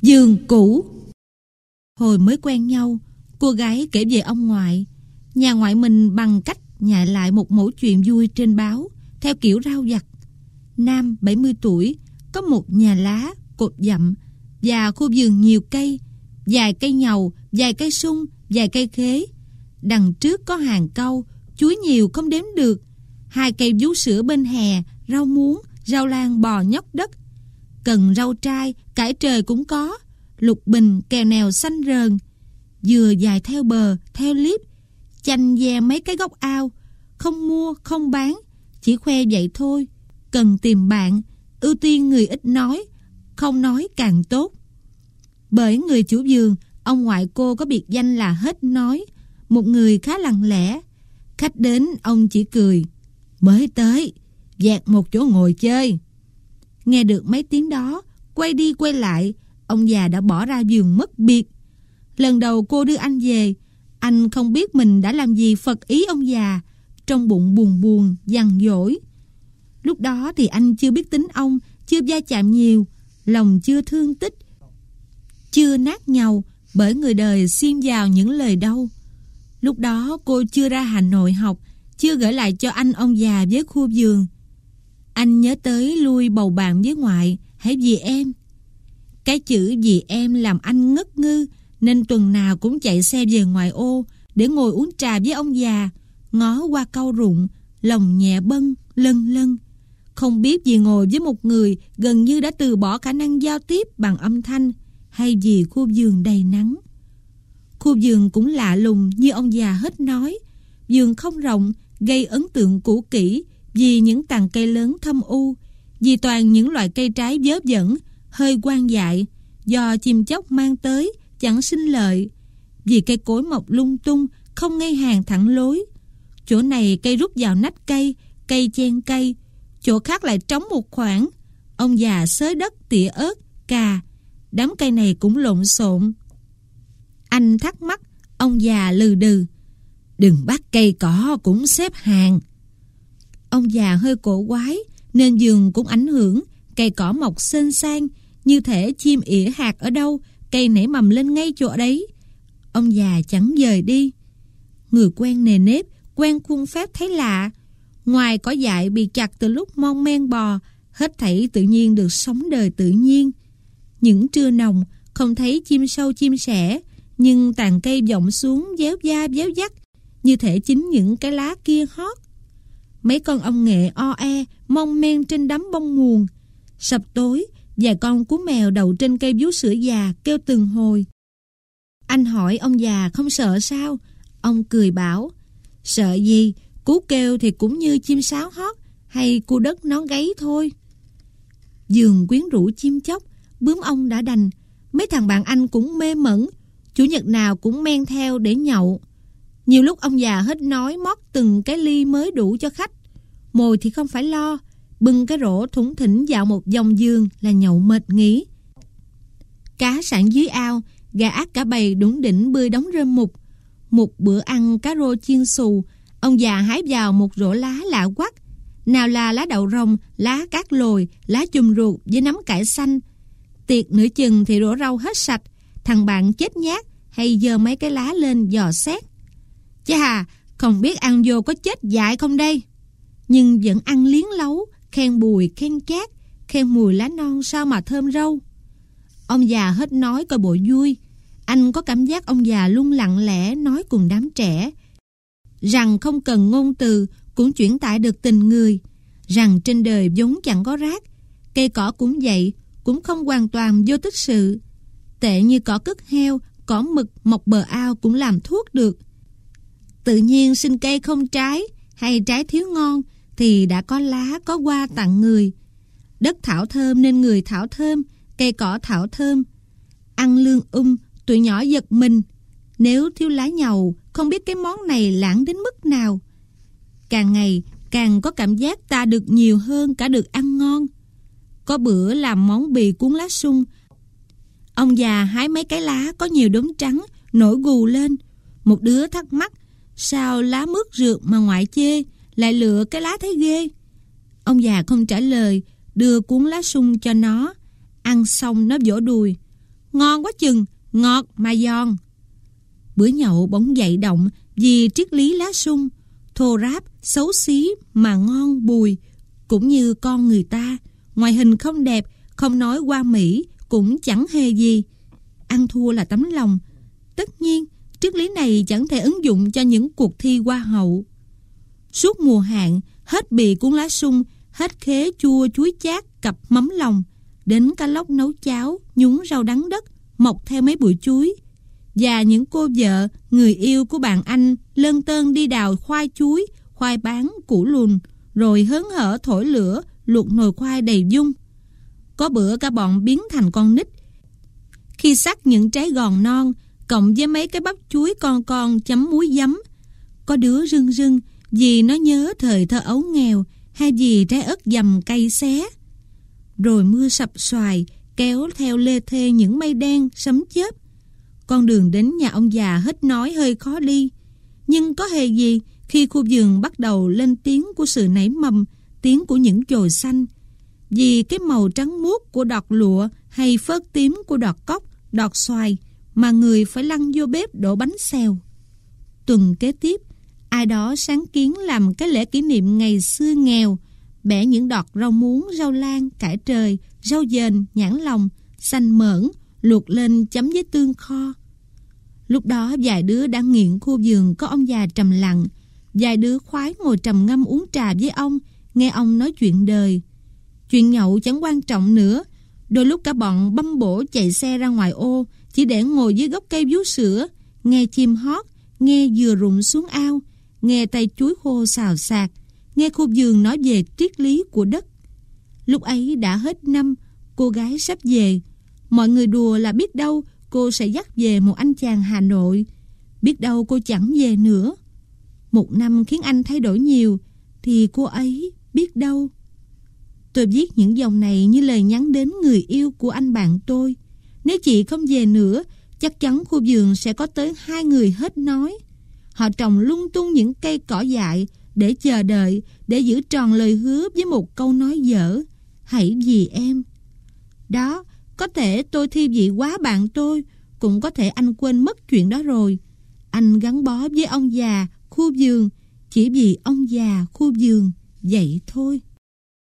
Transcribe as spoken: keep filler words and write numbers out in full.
Giường cũ. Hồi mới quen nhau, cô gái kể về ông ngoại. Nhà ngoại mình bằng cách nhại lại một mẩu chuyện vui trên báo theo kiểu rao vặt. Nam bảy mươi tuổi, có một nhà lá, cột dặm và khu vườn nhiều cây, vài cây nhầu, vài cây sung, vài cây khế. Đằng trước có hàng cau, chuối nhiều không đếm được, hai cây vú sữa bên hè, rau muống, rau lan bò nhóc đất. Cần rau trai, cải trời cũng có, lục bình, kèo nèo xanh rờn. Dừa dài theo bờ, theo liếp, chanh ve mấy cái gốc ao. Không mua, không bán, chỉ khoe vậy thôi. Cần tìm bạn, ưu tiên người ít nói, không nói càng tốt. Bởi người chủ vườn, ông ngoại cô có biệt danh là hết nói, một người khá lặng lẽ. Khách đến ông chỉ cười: mới tới, dạt một chỗ ngồi chơi. Nghe được mấy tiếng đó, quay đi quay lại, ông già đã bỏ ra vườn mất biệt. Lần đầu cô đưa anh về, anh không biết mình đã làm gì phật ý ông già, trong bụng buồn buồn, dằn dỗi. Lúc đó thì anh chưa biết tính ông, chưa va chạm nhiều, lòng chưa thương tích, chưa nát nhau bởi người đời xiêm vào những lời đau. Lúc đó cô chưa ra Hà Nội học, chưa gửi lại cho anh ông già với khu vườn. Anh nhớ tới lui bầu bạn với ngoại: hãy vì em. Cái chữ vì em làm anh ngất ngư, nên tuần nào cũng chạy xe về ngoại ô để ngồi uống trà với ông già, ngó qua cau rụng, lòng nhẹ bâng lân lân. Không biết vì ngồi với một người gần như đã từ bỏ khả năng giao tiếp bằng âm thanh, hay vì khu vườn đầy nắng. Khu vườn cũng lạ lùng như ông già hết nói. Vườn không rộng, gây ấn tượng cũ kỹ vì những tàn cây lớn thâm u, vì toàn những loại cây trái vớ vẩn, hơi quan dại, do chim chóc mang tới, chẳng sinh lợi, vì cây cối mọc lung tung, không ngay hàng thẳng lối. Chỗ này cây rút vào nách cây, cây chen cây, chỗ khác lại trống một khoảng. Ông già xới đất, tỉa ớt, cà, đám cây này cũng lộn xộn. Anh thắc mắc, ông già lừ đừ: đừng bắt cây cỏ cũng xếp hàng. Ông già hơi cổ quái, nên vườn cũng ảnh hưởng. Cây cỏ mọc xên xang, như thể chim ỉa hạt ở đâu, cây nảy mầm lên ngay chỗ đấy. Ông già chẳng dời đi. Người quen nề nếp, quen khuôn phép thấy lạ. Ngoài cỏ dại bị chặt từ lúc mon men bò, hết thảy tự nhiên được sống đời tự nhiên. Những trưa nồng, không thấy chim sâu chim sẻ, nhưng tàn cây vọng xuống véo da véo dắt, như thể chính những cái lá kia hót. Mấy con ong nghệ o e mong men trên đám bông nguồn. Sập tối, vài con cú mèo đậu trên cây vú sữa già kêu từng hồi. Anh hỏi ông già không sợ sao? Ông cười bảo: sợ gì, cú kêu thì cũng như chim sáo hót hay cu đất nó gáy thôi. Vườn quyến rũ chim chóc, bướm ong đã đành. Mấy thằng bạn anh cũng mê mẩn, chủ nhật nào cũng men theo để nhậu. Nhiều lúc ông già hết nói mót từng cái ly mới đủ cho khách. Mồi thì không phải lo, bưng cái rổ thủng thỉnh dạo một vòng vườn là nhậu mệt nghỉ. Cá sạn dưới ao, gà ác cả bầy đủng đỉnh bươi đóng rơm mục. Một bữa ăn cá rô chiên xù, ông già hái vào một rổ lá lạ quắc. Nào là lá đậu rồng, lá cát lồi, lá chùm ruột với nấm cải xanh. Tiệc nửa chừng thì rổ rau hết sạch. Thằng bạn chết nhát hay giơ mấy cái lá lên dò xét: chà, không biết ăn vô có chết dại không đây? Nhưng vẫn ăn liếng lấu, khen bùi khen chát, khen mùi lá non sao mà thơm râu. Ông già hết nói coi bộ vui. Anh có cảm giác ông già luôn lặng lẽ nói cùng đám trẻ, rằng không cần ngôn từ cũng chuyển tải được tình người, rằng trên đời vốn chẳng có rác, cây cỏ cũng vậy, cũng không hoàn toàn vô tích sự. Tệ như cỏ cứt heo, cỏ mực mọc bờ ao cũng làm thuốc được. Tự nhiên sinh cây không trái, hay trái thiếu ngon, thì đã có lá có hoa tặng người. Đất thảo thơm nên người thảo thơm, cây cỏ thảo thơm. Ăn lương um, tụi nhỏ giật mình. Nếu thiếu lá nhầu, không biết cái món này lãng đến mức nào. Càng ngày càng có cảm giác ta được nhiều hơn cả được ăn ngon. Có bữa làm món bì cuốn lá sung, ông già hái mấy cái lá có nhiều đốm trắng nổi gù lên. Một đứa thắc mắc: sao lá mướt rượt mà ngoại chê, lại lựa cái lá thấy ghê? Ông già không trả lời, đưa cuốn lá sung cho nó. Ăn xong nó vỗ đùi: ngon quá chừng, ngọt mà giòn. Bữa nhậu bỗng dậy động vì triết lý lá sung, thô ráp, xấu xí mà ngon bùi, cũng như con người ta, ngoại hình không đẹp, không nói hoa mỹ, cũng chẳng hề gì. Ăn thua là tấm lòng. Tất nhiên, triết lý này chẳng thể ứng dụng cho những cuộc thi hoa hậu. Suốt mùa hạn, hết bị cuốn lá sung, hết khế chua chuối chát cặp mắm lòng, đến cá lóc nấu cháo, nhúng rau đắng đất, mọc theo mấy bụi chuối. Và những cô vợ, người yêu của bạn anh lơn tơn đi đào khoai chuối, khoai bán, củ lùn, rồi hớn hở thổi lửa, luộc nồi khoai đầy dung. Có bữa cả bọn biến thành con nít. Khi xắt những trái gòn non, cộng với mấy cái bắp chuối con con chấm muối giấm, có đứa rưng rưng vì nó nhớ thời thơ ấu nghèo, hay vì trái ớt dầm cay xé. Rồi mưa sập xoài kéo theo lê thê những mây đen sấm chớp. Con đường đến nhà ông già hết nói hơi khó đi, nhưng có hề gì khi khu vườn bắt đầu lên tiếng của sự nảy mầm, tiếng của những chồi xanh. Vì cái màu trắng muốt của đọt lụa hay phớt tím của đọt cóc, đọt xoài mà người phải lăn vô bếp đổ bánh xèo. Tuần kế tiếp, ai đó sáng kiến làm cái lễ kỷ niệm ngày xưa nghèo, bẻ những đọt rau muống, rau lan, cải trời, rau dền, nhãn lòng, xanh mởn, luộc lên chấm với tương kho. Lúc đó vài đứa đã nghiện khu vườn có ông già trầm lặng, vài đứa khoái ngồi trầm ngâm uống trà với ông, nghe ông nói chuyện đời. Chuyện nhậu chẳng quan trọng nữa. Đôi lúc cả bọn băm bổ chạy xe ra ngoài ô, chỉ để ngồi dưới gốc cây vú sữa, nghe chim hót, nghe dừa rụng xuống ao, nghe tay chuối khô xào xạc, nghe khu vườn nói về triết lý của đất. Lúc ấy đã hết năm, cô gái sắp về. Mọi người đùa là biết đâu cô sẽ dắt về một anh chàng Hà Nội. Biết đâu cô chẳng về nữa. Một năm khiến anh thay đổi nhiều, thì cô ấy biết đâu. Tôi viết những dòng này như lời nhắn đến người yêu của anh bạn tôi. Nếu chị không về nữa, chắc chắn khu vườn sẽ có tới hai người hết nói. Họ trồng lung tung những cây cỏ dại để chờ đợi, để giữ tròn lời hứa với một câu nói dở: hãy vì em. Đó, có thể tôi thi vị quá bạn tôi, cũng có thể anh quên mất chuyện đó rồi. Anh gắn bó với ông già khu vườn chỉ vì ông già khu vườn vậy thôi.